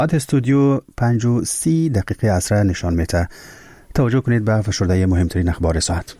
استودیو 5:30 عصر نشان میده. توجه کنید به فشرده مهمترین اخبار ساعت.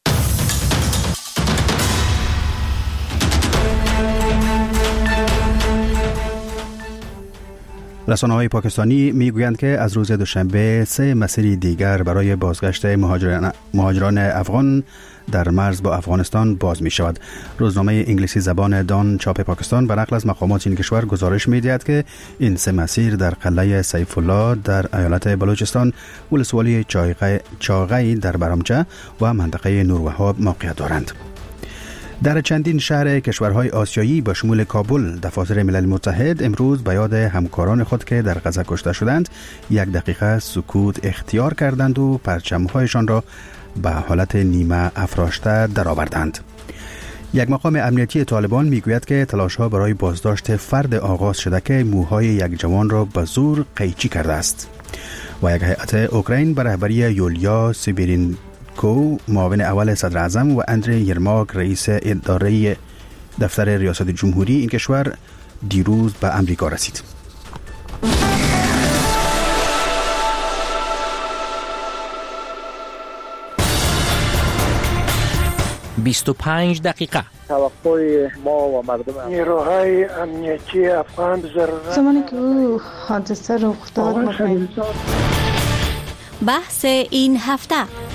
رسانه‌های پاکستانی میگویند که از روز دوشنبه 3 مسیر دیگر برای بازگشت مهاجران افغان در مرز با افغانستان باز می شود. روزنامه انگلیسی زبان دان چاپ پاکستان به نقل از مقامات این کشور گزارش می دهد که این 3 مسیر در قلعه سیف الله در ایالت بلوچستان، ولسوالی چاغی در برامچه و منطقه نوروهاب موقعیت دارند. در چندین شهر کشورهای آسیایی با شمول کابل، دفاتر ملل متحد امروز به یاد همکاران خود که در غزه کشته شدند 1 دقیقه سکوت اختیار کردند و پرچم‌هایشان را به حالت نیمه افراشته درآوردند. یک مقام امنیتی طالبان میگوید که تلاش‌ها برای بازداشت فرد آغاز شده که موهای یک جوان را به زور قیچی کرده است. و یک هیئت اوکراین به رهبری یولیا سیبرینکو معاون اول صدر اعظم و اندری یرماک رئیس اداره دفتر ریاست جمهوری این کشور دیروز به امریکا رسید. 25 دقیقه توقع ما و مردم نیروهای امنیتی افغان ضرورت زمانی که او حادثه رخ داد بحث این هفته.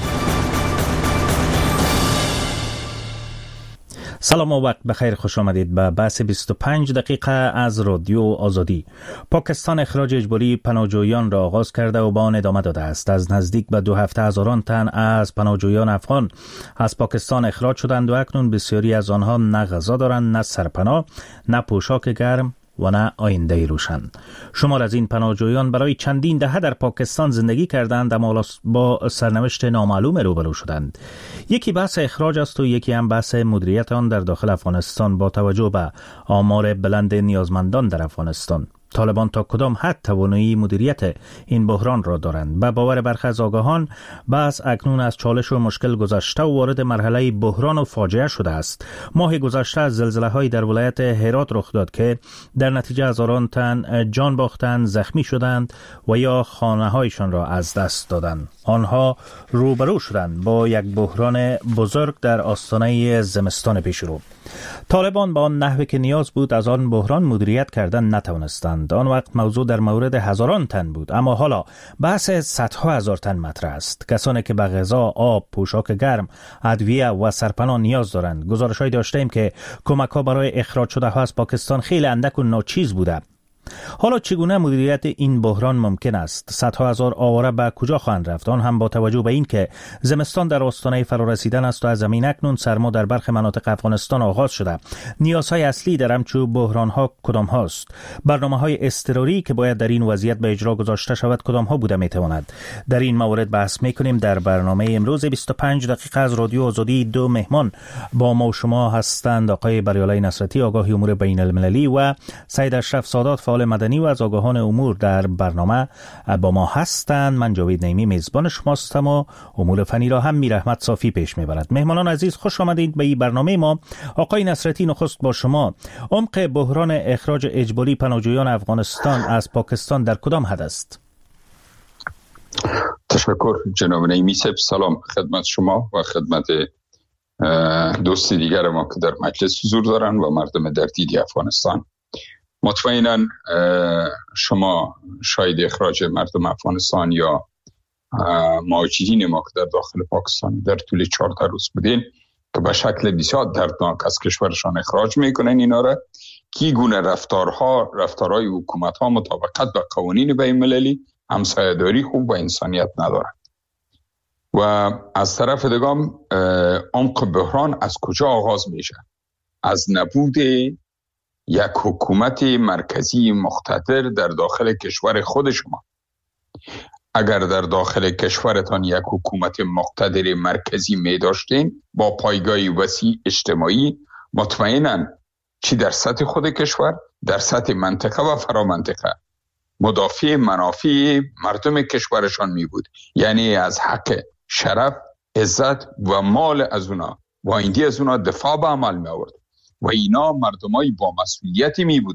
سلام و وقت بخیر، خوش آمدید به بحث 25 دقیقه از رادیو آزادی. پاکستان اخراج اجباری پناهجویان را آغاز کرده و به آن ادامه داده است. از نزدیک به 2 هفته هزاران تن از پناهجویان افغان از پاکستان اخراج شدند و اکنون بسیاری از آنها نه غذا دارند، نه سرپناه، نه پوشاک گرم و نه آینده روشن. شمار از این پناهجویان برای چندین دهه در پاکستان زندگی کردند اما با سرنوشت نامعلوم روبرو شدند. یکی بحث اخراج است و یکی هم بحث مدیریت آن در داخل افغانستان با توجه به آمار بلند نیازمندان در افغانستان. طالبان تا کدام حد توانایی مدیریت این بحران را دارند؟ به باور برخی از آگاهان بحث اکنون از چالش و مشکل گذشته و وارد مرحله بحران و فاجعه شده است. ماه گذشته از زلزله‌هایی در ولایت هرات رخ داد که در نتیجه هزاران تن جان باختند، زخمی شدند و یا خانه‌هایشان را از دست دادند. آنها روبرو شدند با یک بحران بزرگ در آستانه زمستان پیشرو. طالبان با آن نحوی که نیاز بود از آن بحران مدیریت کردن نتوانستند. آن وقت موضوع در مورد هزاران تن بود، اما حالا بحث صدها هزار تن مطرح است. کسانی که به غذا، آب، پوشاک گرم، ادویه و سرپناه نیاز دارند. گزارش‌هایی داشتیم که کمک‌ها برای اخراج شده‌ها از پاکستان خیلی اندک و ناچیز بوده. حالا چگونه مدیریت این بحران ممکن است؟ صدها هزار آواره به کجا خواهند رفت؟ آن هم با توجه به این که زمستان در آستانه فرارسیدن است و از زمین اکنون سرما در برخی مناطق افغانستان آغاز شده. نیازهای اصلی در همچون بحران‌ها کدام هاست؟ برنامه‌های اضطراری که باید در این وضعیت به اجرا گذاشته شود کدام ها بوده میتواند؟ در این مورد بحث میکنیم در برنامه امروز 25 دقیقه از رادیو آزادی. 2 مهمان با ما و شما هستند: آقای بریالای نصرتی، آگاه امور بین المللی، و سید اشرف سادات، فعال مدنی و از آگاهان امور در برنامه با ما هستند. من جاوید نعیمی میزبان شماستم و امور فنی را هم میر احمد صافی پیش میبرد. مهمانان عزیز، خوش آمدید به این برنامه ما. آقای نصرتی، نخست با شما. عمق بحران اخراج اجباری پناهجویان افغانستان از پاکستان در کدام حد است؟ تشکر جناب نعیمی صاحب. سلام خدمت شما و خدمت دوست دیگر ما که در مجلس حضور دارن و مردم در دیدی افغانستان. مطمئناً شما شاید اخراج مردم افغانستان یا مهاجرین ما که در داخل پاکستان در طول 14 روز بودین که به شکل بسیار دردناک از کشورشان اخراج میکنن اینا را، کی گونه رفتارهای حکومت ها مطابقت با قوانین بین المللی، همسایه‌داری خوب و انسانیت ندارد. و از طرف دیگه عمق بحران از کجا آغاز میشه؟ از نبود یک حکومت مرکزی مقتدر در داخل کشور خود شما. اگر در داخل کشورتان یک حکومت مقتدر مرکزی می داشتین با پایگاه وسیع اجتماعی، مطمئناً چی در سطح خود کشور، در سطح منطقه و فرامنطقه مدافع منافع مردم کشورشان می بود. یعنی از حق، شرف، عزت و مال از اونا و آینده از اونا دفاع به عمل می آورد و اینا مردمای با مسئولیتی می بودن.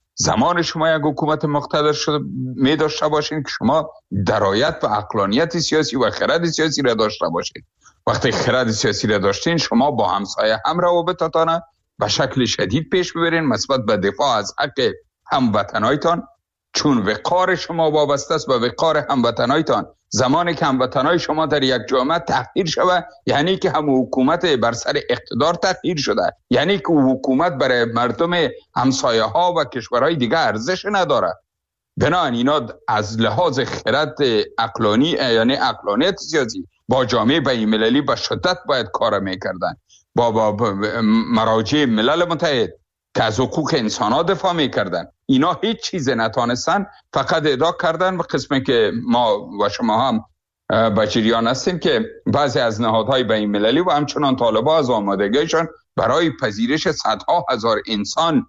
زمان شما یک حکومت مقتدر شده می داشته باشین که شما درایت و عقلانیت سیاسی و خرد سیاسی را داشته باشین. وقتی خرد سیاسی را داشتین شما با همسایه هم روابطتان به شکل شدید پیش ببرین نسبت به دفاع از حق هموطنایتان، چون وقار شما وابسته است به وقار هموطنایتان. زمانی که هموطنای شما در یک جامعه تحقیر شود یعنی که هم حکومت بر سر اقتدار تحقیر شده، یعنی که حکومت برای مردم همسایه ها و کشورهای دیگه ارزش نداره. بنابراین اینا از لحاظ خرد عقلانی یعنی عقلانیت سیاسی با جامعه بین‌المللی به شدت باید کار میکردن، با مراجع ملل متحد که از حقوق انسان ها دفاع میکردن. اینا هیچ چیز نتانستن، فقط ادعا کردن به قسمی که ما و شما هم به جریان هستیم که بعضی از نهادهای بین المللی و همچنان طالبان از آمادگیشان برای پذیرش صدها هزار انسان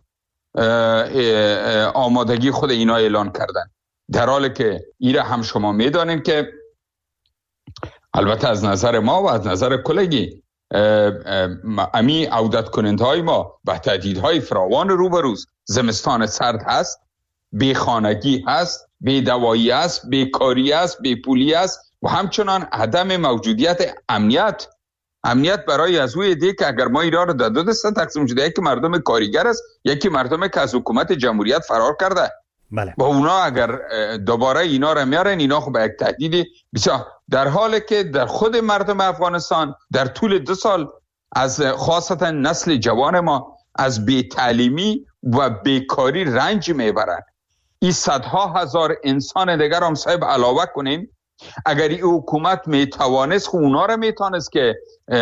آمادگی خود اینا اعلان کردن، در حالی که ایره هم شما میدانید که البته از نظر ما و از نظر کلگی امی عودت کننده های ما به تهدیدهای فراوان روبروز. زمستان سرد هست، بیخانگی هست، بیدوایی هست، بیکاری هست، بیپولی هست و همچنان عدم موجودیت امنیت برای از اوی دی که اگر ما ایران رو در دو دسته تقسیم شده، یکی مردم کارگر است، یکی مردم که از حکومت جمهوریت فرار کرده. بله. با اونا اگر دوباره اینا رو میارن، اینا خب یک تهدید بسیار، در حالی که در خود مردم افغانستان در طول 2 سال از خاصتا نسل جوان ما از بی‌تعلیمی و بیکاری رنج میبرند. این صدها هزار انسان دیگر هم صاحب علاوه کنیم. اگر این حکومت میتوانست خب اونا رو میتونست که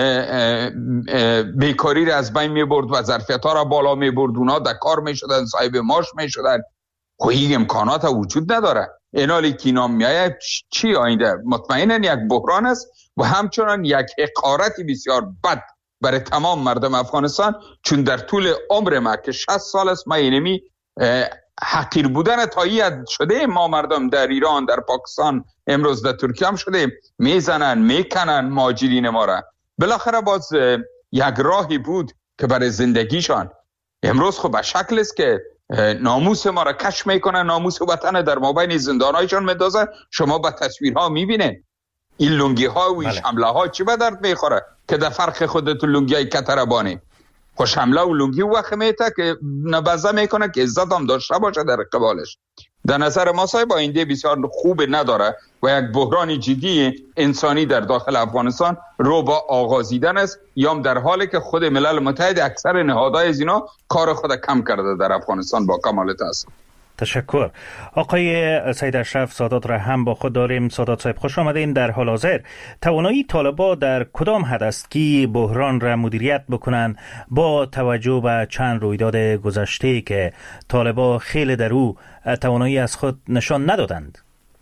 بیکاری رو از بین میبرد و ظرفیت ها رو بالا میبرد، اونا در کار میشدن، صاحب معاش میشدن. خب این امکانات وجود نداره. اینالی که اینا میآید چی آینده؟ مطمئنا یک بحران است و همچنان یک حقارت بسیار بد برای تمام مردم افغانستان، چون در طول عمر ما که 60 سال است ما اینمی حقیر بودن تایید شده. ما مردم در ایران، در پاکستان، امروز در ترکیه هم شده، میزنن میکنن مهاجرین ما را. بالاخره باز یک راهی بود که برای زندگیشان. امروز خب به شکل است که ناموس ما را کش میکنن، ناموس وطن در مابین زندانایشان میندازن. شما با تصویرها میبینید این لنگی ها و این شمله ها چی به درد میخوره که در فرق خودت لنگی های کتربانی خوش حمله و لنگی وقت میته که نبزه میکنه که عزت هم داشته باشه در قبالش. در نظر ما صاحب آینده بسیار خوب نداره و یک بحران جدی انسانی در داخل افغانستان رو با آغازیدن است، یا در حالی که خود ملل متحد اکثر نهادهای از اینا کار خود کم کرده در افغانستان. با کمال تاسف. تشکر. آقای سید اشرف سادات را هم با خود داریم. سادات صاحب خوش آمدین. در حال حاضر توانایی طالبان در کدام حد است که بحران را مدیریت بکنند با توجه به چند رویداد گذشته که طالبان خیلی در او توانایی از خود نشان ندادند؟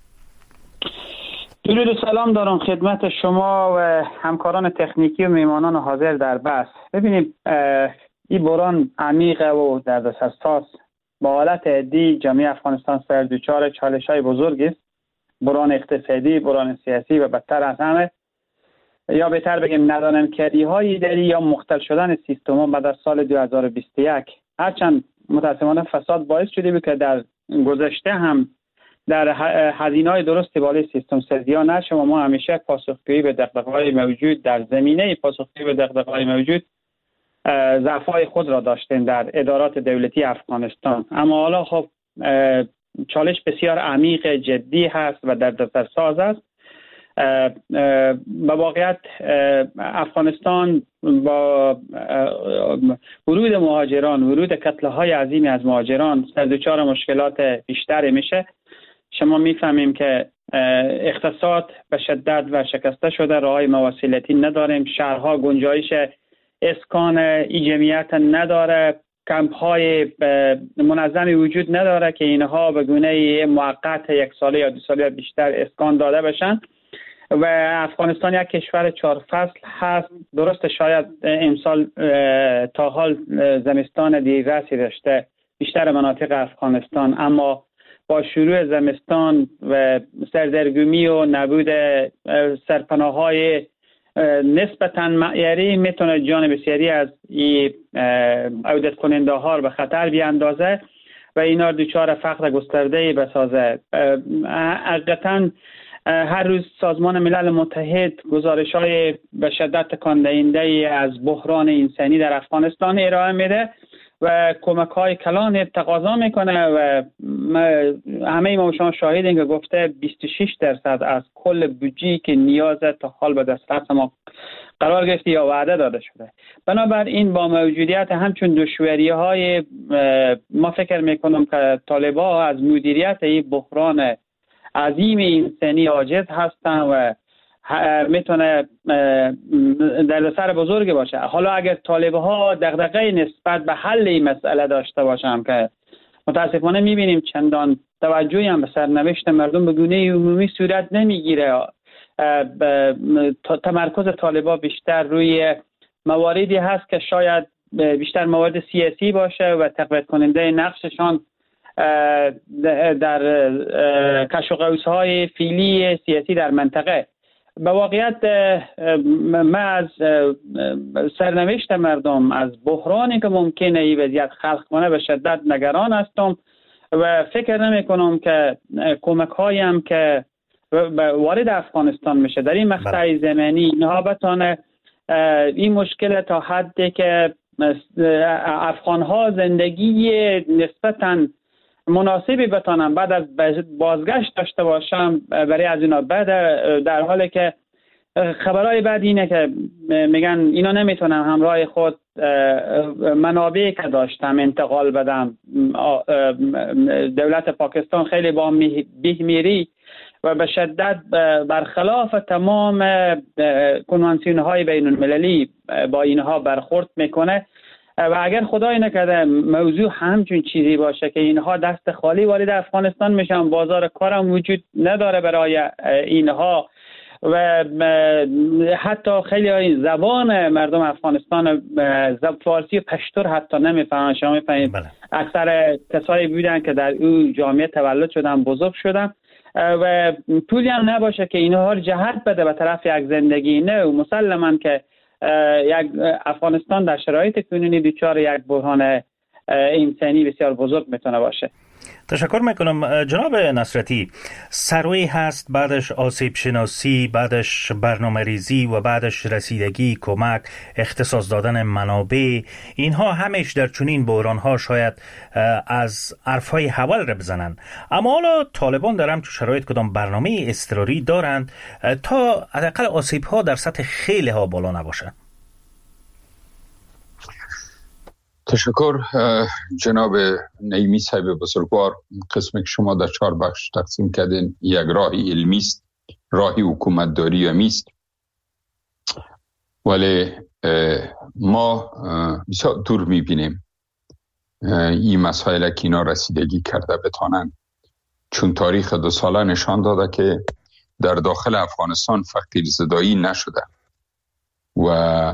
درود و سلام دارم خدمت شما و همکاران تکنیکی و میمانان حاضر در بحث. ببینیم این بحران عمیق و دردسرساز با حالت عدی جامعه افغانستان سر دچار چالش‌های بزرگ است. بحران اقتصادی، بحران سیاسی و بدتر از همه، یا بهتر بگیم ندانم‌کاری‌های اداری یا مختل شدن سیستم بعد از سال 2021. هرچند متأسفانه فساد باعث شده بود که در گذشته هم در هزینه‌های درستی بالای سیستم سازی‌ها نشه و ما همیشه پاسخگویی به دغدغه‌های موجود در زمینه پاسخگویی به دغدغه‌های موجود ضعف‌های خود را داشتیم در ادارات دولتی افغانستان. اما حالا خب چالش بسیار عمیق جدی هست و دردسرساز است. به واقعیت افغانستان با ورود مهاجران، ورود کتله‌های عظیمی از مهاجران سر دچار مشکلات بیشتری میشه. شما میفهمیم که اقتصاد به شدت و شکسته شده، راههای مواصلاتی نداریم، شهرها گنجایش اسکان ای جمعیت نداره، کمپ های منظمی وجود نداره که اینها به گونه موقت 1 ساله یا 2 ساله یا بیشتر اسکان داده بشن و افغانستان یک کشور 4 فصل هست. درست شاید امسال تا حال زمستان دیررسی داشته بیشتر مناطق افغانستان، اما با شروع زمستان و سردرگمی و نبود سرپناه‌های نسبتاً معیاری میتونه جان بسیاری از این عودت کننده ها رو به خطر بیاندازه و اینا دچار فقر گسترده بسازه. حقیقتاً هر روز سازمان ملل متحد گزارش‌های به شدت تکان دهنده از بحران انسانی در افغانستان ارائه میده و کمک‌های کلان تقاضا میکنه و همه ما شما شاهدین که گفته 26% از کل بودجه‌ای که نیاز تا حال به دسترس ما قرار گرفته یا وعده داده شده. بنابراین با موجودیت همچون دشواری‌های ما فکر میکنم که طالبان از مدیریت این بحران عظیم انسانی عاجز هستن و میتونه دردسر بزرگی باشه. حالا اگر طالب‌ها دغدغه نسبت به حل این مسئله داشته باشن که متاسفانه میبینیم چندان توجهی هم به سرنوشت مردم به گونه عمومی صورت نمیگیره، تمرکز طالبان بیشتر روی مواردی هست که شاید بیشتر موارد سیاسی باشه و تقویت کننده نقششان در کش و قوس‌های فعلی سیاسی در منطقه. به واقعیت من از سرنوشت مردم، از بحرانی که ممکنه این وضعیت خلق کنه به شدت نگران هستم و فکر نمی کنم که کمک هایم که وارد افغانستان میشه در این مقطع زمانی اینها بتانه این مشکل تا حدی که افغان ها زندگی نسبتاً مناسبی بتانم بعد از بازگشت داشته باشم برای از اینا. بعد در حالی که خبرهای بعد اینه که میگن اینا نمیتونن همراه خود منابعی که داشتم انتقال بدم. دولت پاکستان خیلی با بی‌میری و به شدت برخلاف تمام کنوانسیون های بین المللی با اینها برخورد میکنه و اگر خدای نکرده موضوع همچون چیزی باشه که اینها دست خالی وارد افغانستان میشن، بازار کارم وجود نداره برای اینها و حتی خیلی زبان مردم افغانستان فارسی و پشتور حتی نمیفهمن. شما میفهمید اکثر کسایی بودن که در او جامعه تولد شدن، بزرگ شدن و پولی هم نباشه که اینها رو جهت بده به طرف یک زندگی نو. مسلماً که یک افغانستان در شرایط کنونی دچار یک بحران انسانی بسیار بزرگ میتونه باشه. تشکر میکنم جناب نصرتی. سروی هست، بعدش آسیب شناسی، بعدش برنامه ریزی و بعدش رسیدگی، کمک، اختصاص دادن منابع، اینها همش در چنین بحران ها شاید از حرفهای حول را بزنن، اما حالا طالبان در همچون شرایط کدام برنامه اضطراری دارند تا حداقل آسیب ها در سطح خیلی ها بالا نباشه؟ تشکر جناب نعیمی صاحب بزرگوار. قسمی که شما در 4 بخش تقسیم کردین، یک راهی علمی است، راهی حکومتداری هم است، ولی ما بسیار دور میبینیم این مسائل که اینا رسیدگی کرده بتانن، چون تاریخ 2 ساله نشان داده که در داخل افغانستان فقیر زدایی نشده و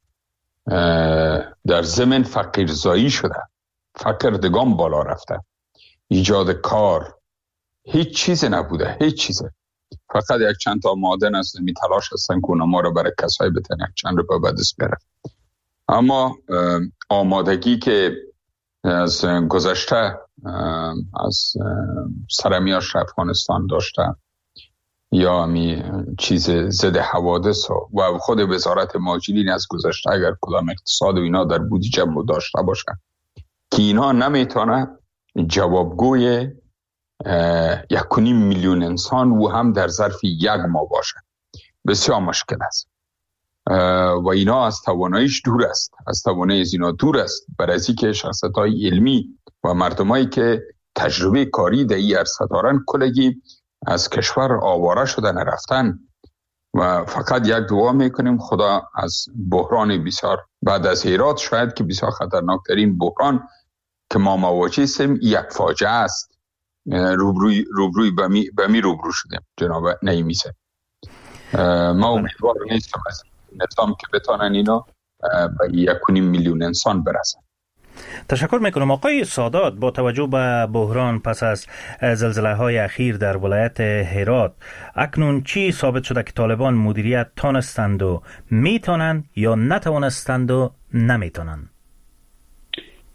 در زمین فقیر زایی شده، فقر دگام بالا رفته، ایجاد کار هیچ چیز نبوده، هیچ چیزه. فقط یک چند تا معادن است می تلاش هستن که ما رو برای کسایی بتن یک چند رو به دست بره. اما آمادگی که از گذشته از سرمیاش افغانستان داشته یا همی چیز ضد حوادث و خود وزارت مهاجرین از گذشته اگر کدام اقتصاد و اینا در بودجه داشته باشه که اینا نمیتونه جوابگوی 1.5 میلیون انسان و هم در ظرف 1 ماه باشه، بسیار مشکل است و اینا از تواناییش دور است، از توانایی از اینا دور است. برای که شخصیت‌های علمی و مردمایی که تجربه کاری در این عرصه دارن کلگی از کشور آواره شدن رفتن و فقط یک دعا میکنیم خدا از بحران بسیار بعد از هرات شاید که بسیار خطرناکترین بحران که ما مواجه هستیم یک فاجعه است، روبروی به می روبرو شدیم جناب نعیمی صاحب. ما امیدوار نیستم از نظام که بتانن اینا به 1.5 میلیون انسان برسن. تشکر میکنم. آقای سادات، با توجه به بحران پس از زلزله‌های اخیر در ولایت هرات، اکنون چی ثابت شده که طالبان مدیریت تانستند و میتونند یا نتوانستند و نمیتونند؟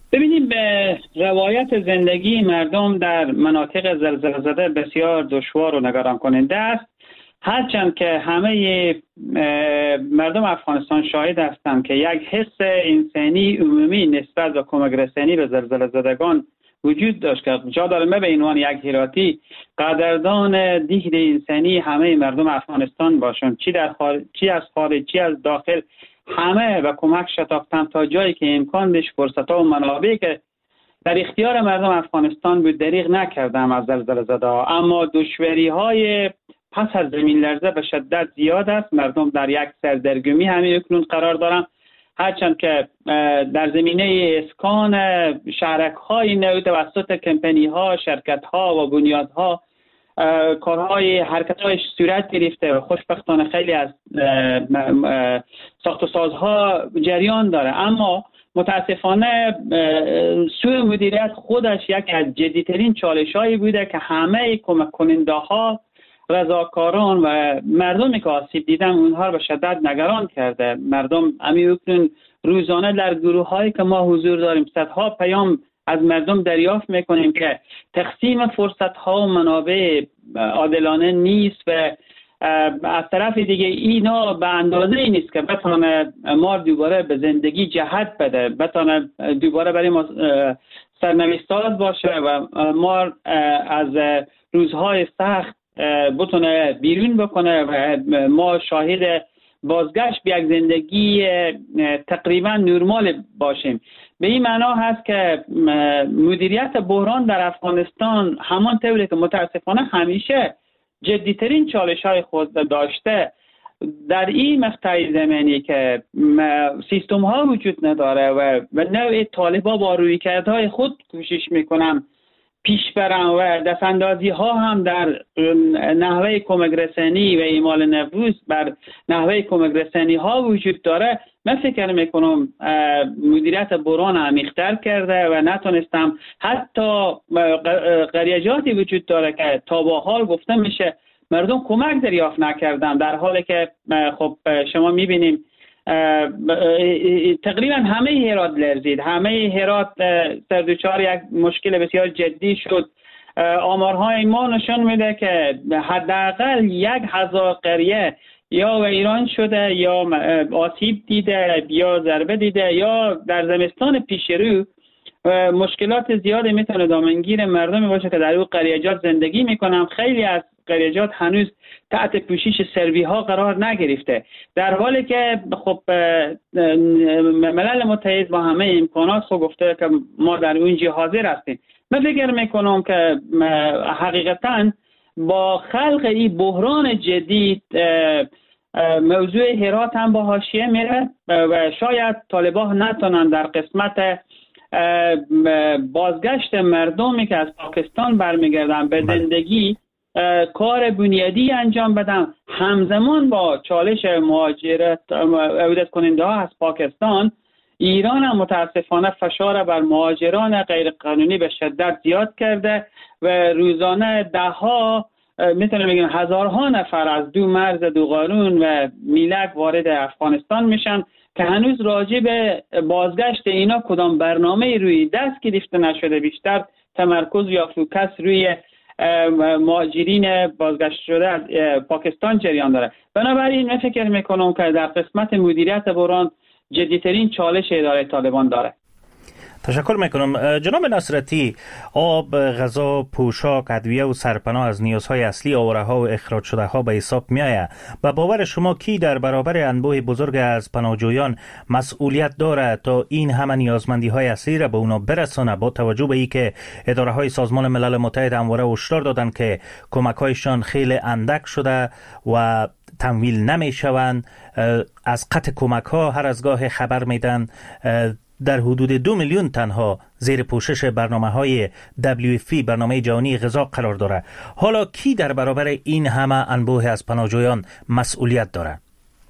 ببینیم به روایت زندگی مردم در مناطق زلزله زده بسیار دشوار و نگران کننده است، هرچند که همه مردم افغانستان شاهد هستند که یک حس انسانی عمومی نسبت به کمک رسانی به زلزله زدگان وجود داشت که جا داره من به عنوان یک هراتی قدردان دیگر انسانی همه مردم افغانستان باشند، چی از خارج چی از داخل، همه و کمک شتافتن تا جایی که امکان داشت فرصت‌ها و منابعی که در اختیار مردم افغانستان بود دریغ نکردم از زلزله زده ها. اما دشواری‌های پس از زمین لرزه به شدت زیاد است. مردم در یک سردرگمی همین اکنون قرار دارند، هرچند که در زمینه اسکان شهرک‌های نو توسط کمپنی‌ها، شرکت‌ها و بنیادها کارهای حرکت‌های صورت گرفته و خوشبختانه خیلی از ساخت و سازها جریان داره، اما متاسفانه سوء مدیریت خودش یک از جدی‌ترین چالش‌هایی بوده که همه کمک کننده‌ها، رضاکاران و مردمی که آسیب دیدن اونها رو به شدت نگران کرده. مردم اکنون روزانه در گروه‌هایی که ما حضور داریم صدها پیام از مردم دریافت میکنیم که تقسیم فرصت‌ها و منابع عادلانه نیست و از طرف دیگه اینا به اندازه ای نیست که بتونه ما دوباره به زندگی جهت بده، بتونه دوباره برای ما سرنوشت‌ساز باشه و ما از روزهای سخت بتونه بیرون بکنه و ما شاهد بازگشت به یک زندگی تقریبا نرمال باشیم. به این معنا هست که مدیریت بحران در افغانستان همان طوری که متاسفانه همیشه جدیترین چالش های خود داشته، در این مقطع زمانی که سیستم ها وجود نداره و نوع طالبا با رویکردهای خود کوشش میکنن پیش برن و دستاندازی ها هم در نحوه کمک رسانی و اعمال نفوذ بر نحوه کمک رسانی ها وجود داره، من فکر میکنم مدیریت بحران عمیق‌تر کرده و نتونستم، حتی قریجاتی وجود داره که تا با حال گفته میشه مردم کمک دریافت نکردن، در حالی که خب شما میبینیم تقریبا همه هرات لرزید، همه هرات سردوچار یک مشکل بسیار جدی شد. آمارهای ما نشون میده که حداقل 1000 قریه یا و ایران شده یا آسیب دیده یا ضربه دیده یا در زمستان پیش رو مشکلات زیادی میتونه دامنگیر مردمی باشه که در اون قریجات زندگی میکنن. خیلی از قریجات هنوز تحت پوشش سروی ها قرار نگرفته، در حالی که خب ملل متحد با همه امکانات خود گفته که ما در اونجا حاضر هستیم. من فکر میکنم که حقیقتا با خلق این بحران جدید موضوع هرات هم با حاشیه میره و شاید طالبان نتونن در قسمت بازگشت مردمی که از پاکستان برمیگردن به زندگی کار بنیادی انجام بدن، همزمان با چالش مهاجرت عودت کننده ها از پاکستان. ایران هم متاسفانه فشار بر مهاجران غیر قانونی به شدت زیاد کرده و روزانه دهها میتونم بگم هزارها نفر از دو مرز دو قانون و میلک وارد افغانستان میشن که هنوز راجع به بازگشت اینا کدام برنامه روی دست گرفته نشده، بیشتر تمرکز یا فوکس روی مهاجرین بازگشت شده از پاکستان جریان داره. بنابراین من فکر میکنم که در قسمت مدیریت بحران جدیترین چالش اداره طالبان داره. تشکر میکنم. جناب نصرتی، آب، غذا، پوشاک، ادویه و سرپناه از نیازهای اصلی آواره ها و اخراج شده ها به حساب می آید. و باور شما کی در برابر انبوه بزرگ از پناهجویان مسئولیت دارد تا این همه نیازمندی های اصلی را به اونا برسانه، با توجه به ای که اداره های سازمان ملل متحد همواره هشدار دادند که کمک هایشان خیلی اندک شده و تمویل نمی شوند. از قطع کمک ها هر از گاه خبر میدن. در حدود 2 میلیون تنها زیر پوشش برنامه‌های WFP، برنامه جهانی غذا قرار داره. حالا کی در برابر این همه انبوه از پناهجویان مسئولیت داره؟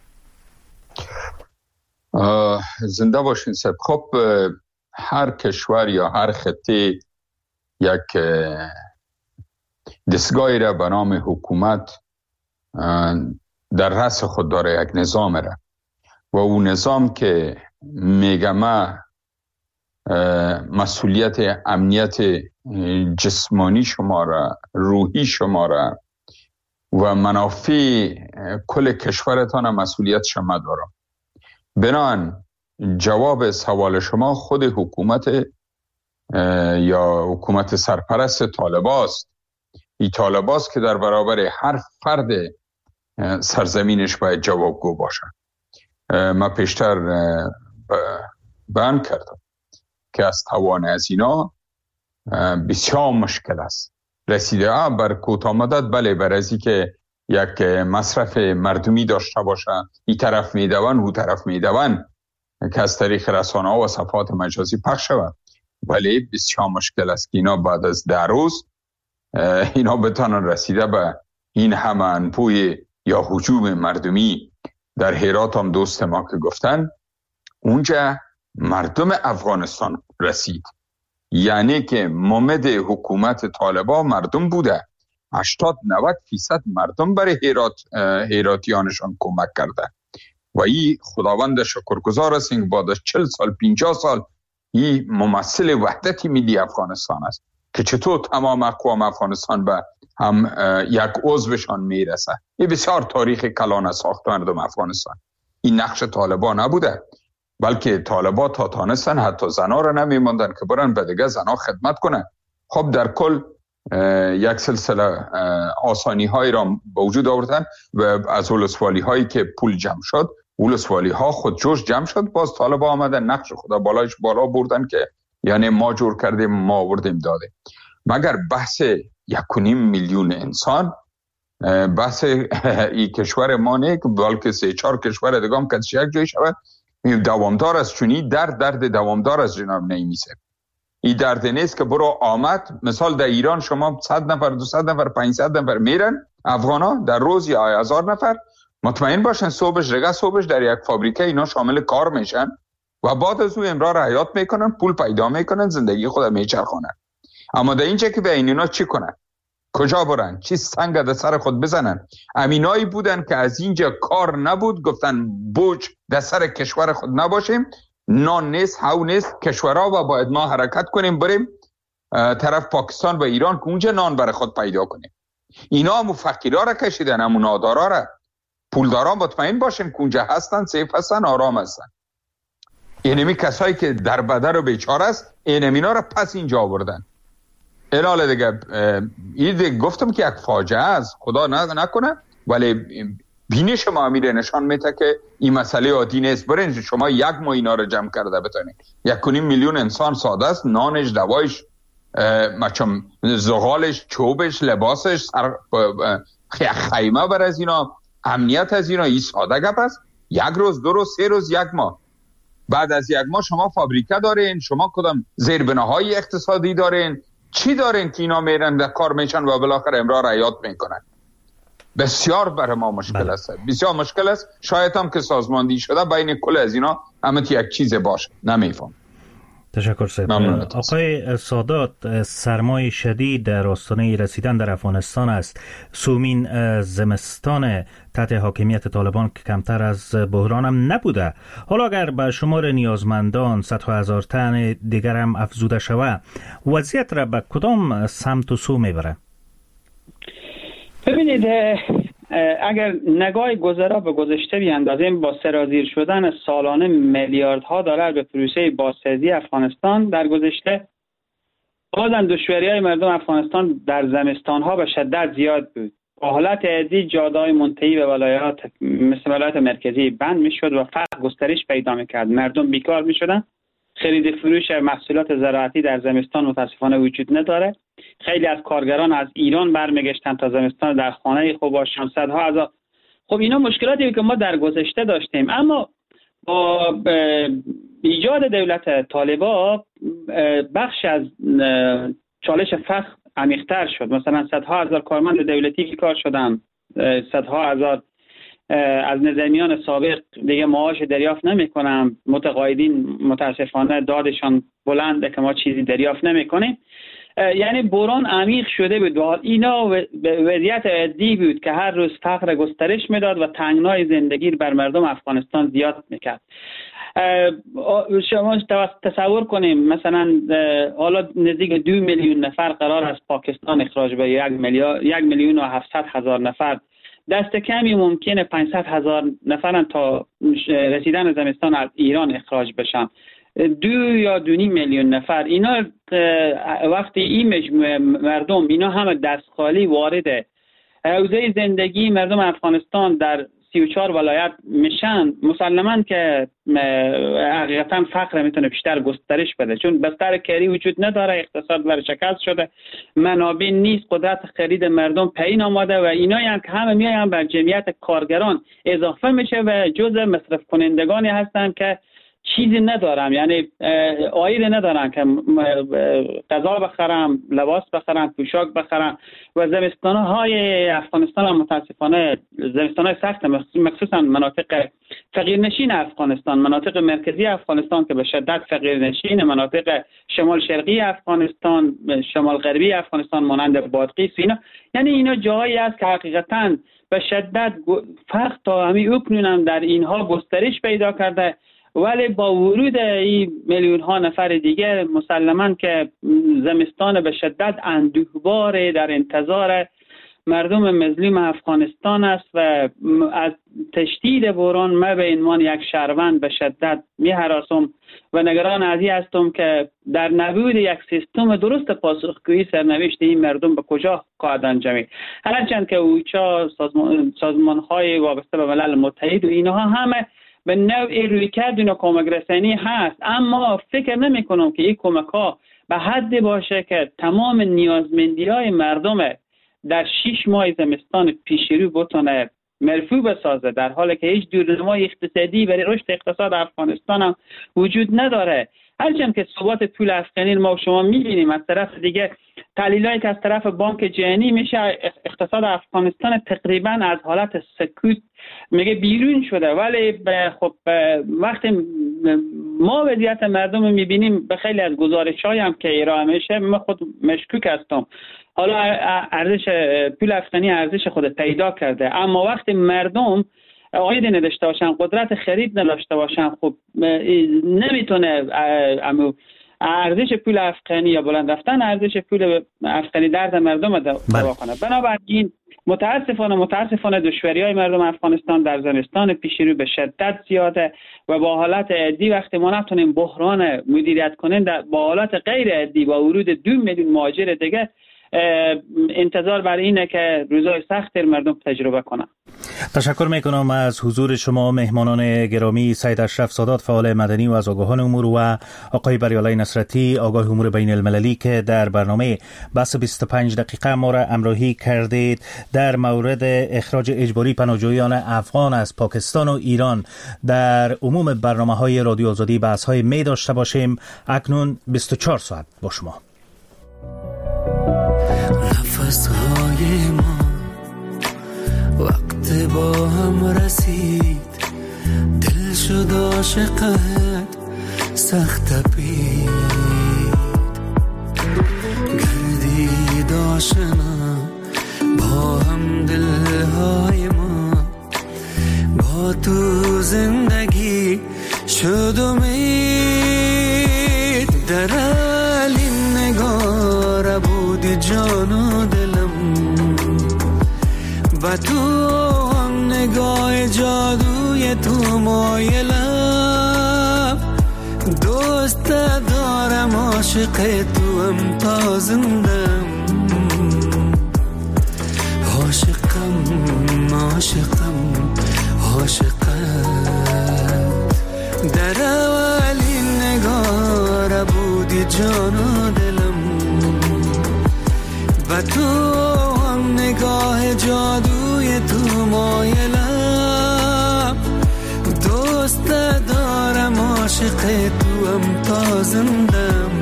زنده باشین صاحب. خب هر کشور یا هر خطه یک دستگاهی را به نام حکومت در رأس خود داره، یک نظام را، و اون نظام که میگم مسئولیت امنیت جسمانی شما را، روحی شما را و منافع کل کشورتان مسئولیت شما دارم. بنابراین جواب سوال شما خود حکومت یا حکومت سرپرست طالباست. این طالباست که در برابر هر فرد سرزمینش باید جوابگو باشه. من پیشتر بیان کردم که از توان از اینا بسیار مشکل است. رسیده بر کوتاه مدت بله، بر ازی که یک مصرف مردمی داشته باشه، این طرف میدون او طرف میدون که از طریق رسانه ها و صفحات مجازی پخش شود، ولی بسیار مشکل است که اینا بعد از 10 روز اینا بتانن رسیده به این همه انپوی یا هجوم مردمی. در هرات هم دوست ما که گفتن اونجا مردم افغانستان رسید، یعنی که ممد حکومت طالبان مردم بوده. 80-90% مردم برای هراتیانشان کمک کرده و این خداوند شکرگزار است که بعد از 40 سال 50 سال این ممثل وحدت ملی افغانستان است که چطور تمام اقوام افغانستان به هم یک عضوشان میرسه. این بسیار تاریخ کلان ساخت مردم افغانستان. این نقش طالبان نبوده، بلکه طالبان تا تانستن حتی زنا را نمیماندن که برن به دیگه زنا خدمت کنن. خب در کل یک سلسله آسانی هایی را به وجود آوردن و از ولسوالی هایی که پول جمع شد، ولسوالی ها خود جوش جمع شد، باز طالبان آمدن نقش خدا بالا بردن که یعنی ما جور کردیم، ما آوردیم داده. مگر بحث 1.5 میلیون انسان، بحث این کشور ما نه که بلکه 3-4 کشور دیگه هم که یک جای شود دوامدار است. چونی درد دوامدار است جناب نعیمی‌صاحب. این درد نیست که برو آمد. مثال در ایران شما 100 نفر 200 نفر 500 نفر میرن افغانا در روز یا 1000 نفر، مطمئن باشن صبحش در یک فابریکه اینا شامل کار میشن و بعد از او امرار حیات میکنن، پول پیدا میکنن، زندگی خود میچرخونن. اما در اینجا که به اینا چی کنن؟ کجا برن؟ چی سنگ در سر خود بزنن؟ امینایی بودن که از اینجا کار نبود، گفتن بوج در سر کشور خود نباشیم، نان نیست، هاو نیست، کشورها و باید ما حرکت کنیم بریم طرف پاکستان و ایران که اونجا نان برای خود پیدا کنیم. اینا هم فقیرا را کشیدن، هم نادارا را. پولدارا مطمئن باشین که اونجا هستن، سیف هستن، آرام هستن. اینمی کسایی که در بدر و بیچاره است، اینمینا را پس اینجا آوردن. الاله دیگه این گفتم که یک فاجعه است، خدا نکنه، ولی بینش ما میره نشان میده که این مسئله عادی نیست. برین شما 1 ماه اینا رو جمع کرده بتونید. 1.5 میلیون انسان ساده است، نانش، دوایش، مچم زغالش، چوبش، لباسش، خیمه بر از اینا، امنیت از اینا. این ساده گپ است. 1 روز 2 روز 3 روز 1 ماه. بعد از 1 ماه شما فابریکه دارین، شما کدام زیربناهای اقتصادی دارین، چی دارین که اینا میرن در کار میشن و بالاخره امرار حیات میکنن؟ بسیار برای ما مشکل است، بسیار مشکل است. شاید هم که سازماندهی شده بین کل از اینا همه یک چیز باشه، نمیفهم. تشکر صاحب. آقای سادات، سرمای شدید در آستانه رسیدن در افغانستان است. سومین زمستان تحت حاکمیت طالبان که کمتر از بحران هم نبوده. حالا اگر به شمار نیازمندان 100,000 تن دیگر هم افزوده شود، وضعیت را به کدام سمت و سو میبره؟ ببینید، اگر نگاه گذرا به گذشته بیاندازیم، با سرازیر شدن سالانه میلیاردها دلار به پروژه بازسازی افغانستان در گذشته، بازم دشواری‌های مردم افغانستان در زمستان‌ها به شدت زیاد بود. با حالت عادی جاده‌های منتهی به ولایات مثل ولایت مرکزی بند می‌شد و فقر گسترش پیدا می‌کرد. مردم بیکار می‌شدند. خرید فروش محصولات زراعتی در زمستان متاسفانه وجود نداره. خیلی از کارگران از ایران برمیگشتن تا زمستان در خانه خوباشان، صدها هزار. خب اینا مشکلاتی که ما در گذشته داشتیم، اما با ایجاد دولت طالبان بخش از چالش فقر عمیق‌تر شد. مثلا صدها هزار کارمند دولتی بیکار شدن، صدها هزار از نظامیان سابق دیگه معاش دریافت نمی‌کنن. متقاعدین متاسفانه دادشان بلنده که ما چیزی دریافت نمی‌کنیم. یعنی بحران عمیق شده بود. اینا وضعیت عادی بود که هر روز فقر گسترش میداد و تنگنای زندگی بر مردم افغانستان زیاد میکرد. شما تصور کنیم مثلا حالا نزدیک 2 میلیون نفر قرار است پاکستان اخراج به 1,700,000 نفر. دست کمی ممکنه 500,000 نفر تا رسیدن زمستان از ایران اخراج بشن. 2 یا 2.5 میلیون نفر اینا وقتی این مجموعه مردم اینا همه دست خالی وارد حوزه زندگی مردم افغانستان در 34 ولایت میشن، مسلماً که حقیقتاً فقر میتونه بیشتر گسترش بده، چون بستر کاری وجود نداره، اقتصاد ورشکست شده، منابع نیست، قدرت خرید مردم پایین آمده و اینا هم که همه میایم بر جمعیت کارگران اضافه میشه و جزء مصرف کنندگانی هستن که چیزی ندارم، یعنی عاید ندارن که غذا بخرم، لباس بخرم، پوشاک بخرم و زمستان‌های افغانستان هم متاسفانه زمستان‌های سخت، مخصوصا مناطق فقیرنشین افغانستان، مناطق مرکزی افغانستان که به شدت فقیرنشین، مناطق شمال شرقی افغانستان، شمال غربی افغانستان مانند بادغیس، یعنی اینا جایی است که حقیقتاً به شدت فرق تا همین اکنون در اینها گسترش پیدا کرده. ولی با ورود این میلیون ها نفر دیگه مسلماً که زمستان به شدت اندوهبار در انتظار مردم مظلوم افغانستان است و از تشدید بحران من به عنوان یک شهروند به شدت می هراسم و نگران از این هستم که در نبود یک سیستم درست پاسخگویی سرنوشت این مردم به کجا خواهد انجامید. هرچند که اوچا سازمان های وابسته به ملل متحد و اینها همه به نوع رویکرد اینا کمک رسانی هست، اما فکر نمی کنم که این کمک ها به حد باشه که تمام نیازمندی های مردم در 6 ماه زمستان پیش رو بتونه مرفوع بسازه، در حالی که هیچ دورنمای اقتصادی برای رشد اقتصاد افغانستان هم وجود نداره. هرچند که ثبات پول افغانی ما و شما می‌بینیم، از طرف دیگه تحلیلایی که از طرف بانک جهانی میشه اقتصاد افغانستان تقریبا از حالت سکوت میگه بیرون شده، ولی خب وقتی ما وضعیت مردم رو میبینیم به خیلی از گزارش‌های هم که ارائه میشه من خود مشکوک هستم. حالا ارزش پول افغانی ارزش خود پیدا کرده، اما وقتی مردم عاید نداشته باشن، قدرت خرید نداشته باشن، خب نمیتونه ارزش پول افغانی یا بلند رفتن ارزش پول افغانی درد مردم دوا کنه. بنابراین متاسفانه دشواری‌های مردم افغانستان در زمستان پیش رو به شدت زیاده و با حالت عادی وقتی ما نتونیم بحران مدیریت کنیم با حالت غیر عادی با ورود 2 میلیون مهاجر دیگه انتظار برای اینه که روزهای سخت مردم تجربه کنن. تشکر میکنم از حضور شما مهمانان گرامی، سید اشرف سادات فعال مدنی و از آگاهان امور و آقای بریالای نصرتی آگاه امور بین المللی که در برنامه بحث 25 دقیقه ما را همراهی کردید در مورد اخراج اجباری پناهجویان افغان از پاکستان و ایران. در عموم برنامه‌های رادیو آزادی بحث‌های می داشته باشیم. اکنون 24 ساعت با شما. نفس‌های ما وقت با هم رسید، دل شد عاشقت سخت پید، گردید آشنا با هم دلهای ما، با تو زندگی شد امید، در این نگاه بودی جان و دلم و تو هم نگاه جادوی تو مایلم، دوست دارم عاشق تو هم تا زندم، عاشقم در اولین نگاه بودی جان و دلم و تو هم نگاه جادوی تو مایلم، دوست دارم عاشق تو هم تا زندم،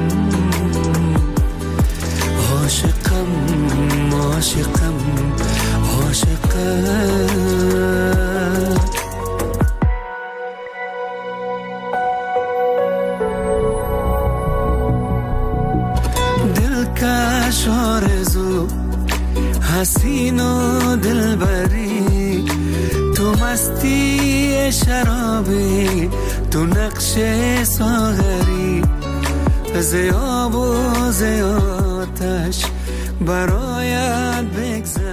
عاشقم دلکش آرزو حسین و دلبری، تو مستی شرابی تو نقش ساغری، از آب و ز آتش برایت بگذر.